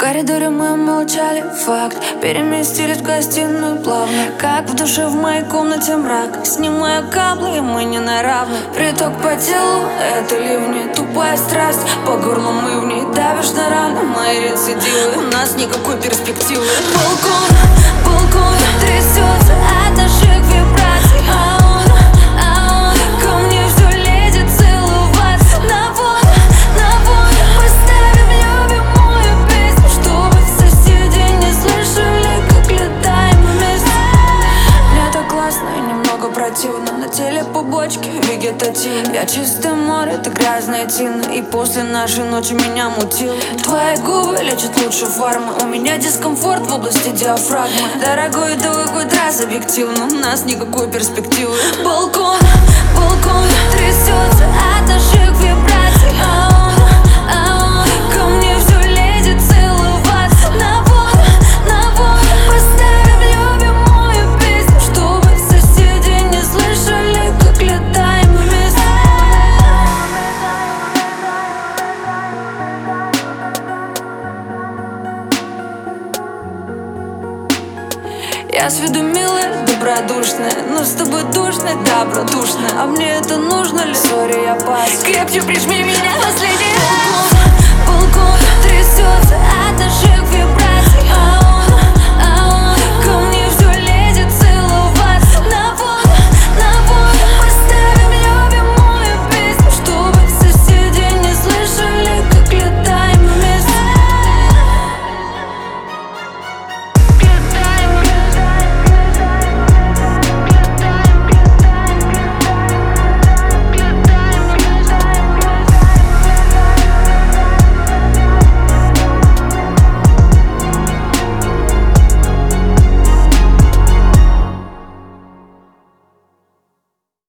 коридоре мы молчали, факт. Переместились в гостиную плавно, как в душе в моей комнате мрак. Снимаю каблы, и мы не на равных. Приток по телу, это ливни. Тупая страсть, по горлу мы в ней. Давишь на раны, мои рецидивы. У нас никакой перспективы. Балкон трясется от наших вибраций. А он ко мне все лезет целоваться. На вон, поставим любимую песню, чтобы соседи не слышали, как летаем вместе. Мне так классно и немного противно. На теле побочки вегетативны. Я чистое море, ты грязная тина. И после нашей ночи меня мутило. Твои губы лечат лучше фармы. У меня дискомфорт в области диафрагмы. Дорогой, давай хоть раз объективно. У нас никакой перспективы. Балкон трясется от наших вибраций. А он ко мне все лезет целоваться. На вон, поставим любимую песню, чтобы соседи не слышали, как летаем вместе. Я с виду милая, добродушная, но с тобой душно, добродушно. А мне это нужно ли? Сори, я пас. Крепче прижми меня, последний раз. Балкон трясется